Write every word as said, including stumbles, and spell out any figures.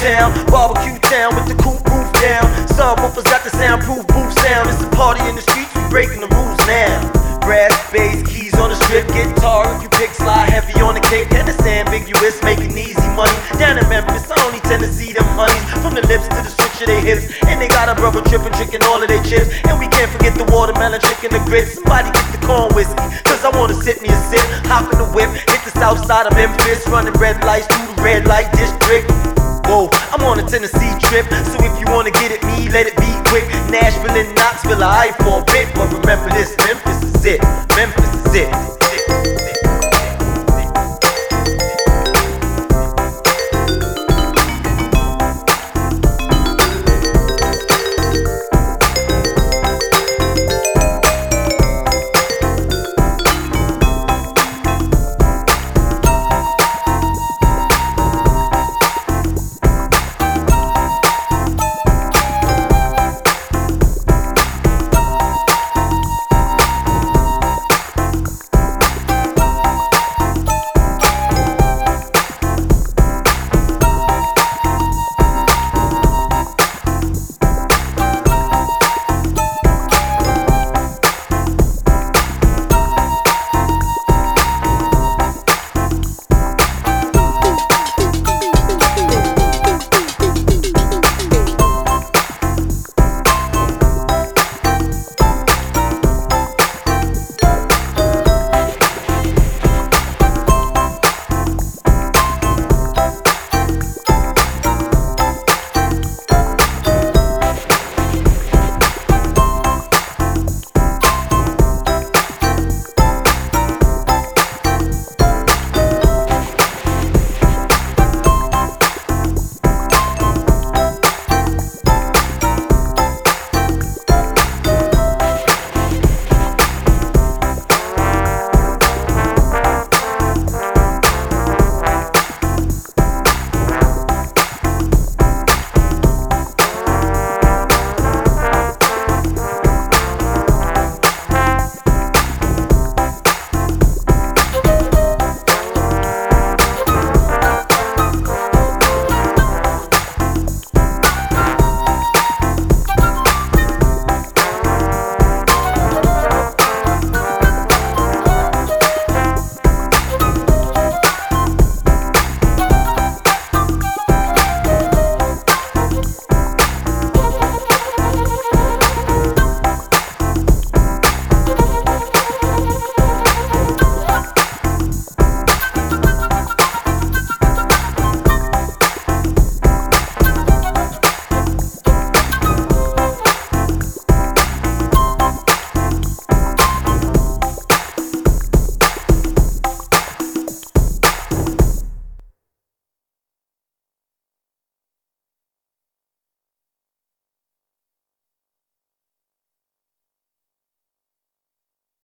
town, barbecue town with the cool roof down. Subwoofers got the soundproof booth sound. It's a party in the streets, we breaking the rules now. Brass, bass, keys on the strip, guitar if you pick, slide heavy on the kick. And it's ambiguous, making easy money. Down in Memphis, I only tend to see them honeys from the lips to the switch of their hips. And they got a brother tripping, tricking all of their chips. And we can't forget the watermelon, chicken, the grits. Somebody get the corn whiskey, cause I wanna sit me a sip. Hop in the whip, hit the south side of Memphis, running red lights through the red light district. Whoa, I'm on a Tennessee trip, so if you wanna get at me, let it be quick. Nashville and Knoxville, I for a bit, but remember this, Memphis is it, Memphis is it.